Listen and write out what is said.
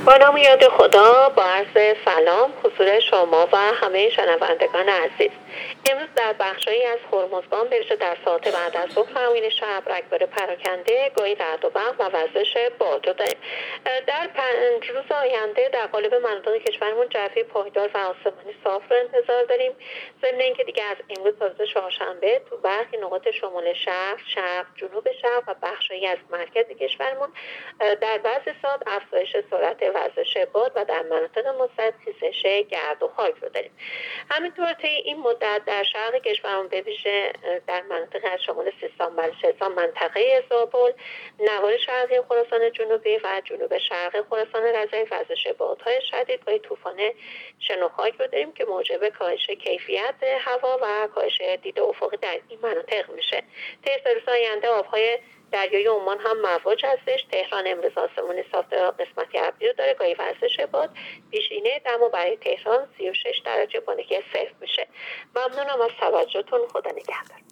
با نام یاد خدا، با عرض سلام حضور شما و همه شنوندگان عزیز. امروز در بخشی از هرمزگان بریشه در ساعت بعد از ظهر همین شب رگبار پراکنده گاهی رعد و برق و وزش باد رو داریم. در 5 روز آینده در قالب مناطق کشورمون جوی پایدار و آسمانی صاف رو انتظار داریم. ضمن اینکه دیگه از امروز تا روز چهارشنبه تو برخی نقاط شمال شهر، شرق، جنوب شهر و بخشی از مرکز کشورمون در بعضی ساعت افزایش سرعت وزش باد و در مناطق مستعد خیزش گرد و خاک رو داریم. همینطور طی این مدت در شرق کشورمون به ویژه در مناطق از شمال سیستان، بلوچستان، منطقه زابل، نوار شرقی خراسان جنوبی و جنوب شرق خراسان رضوی وزش بادهای شدید و طوفان شن و خاک رو داریم که موجب کاهش کیفیت هوا و کاهش دید افقی در این مناطق میشه. طی 3 روز آینده آبهای دریای عمان هم مواج هستش. تهران امروز آسمون صاف قسمتی ابری رو داره، گاهی وزش باد. بیشینه دما برای تهران 36 درجه با نگه صفر میشه. ممنونم از توجهتون. خدا نگهدار.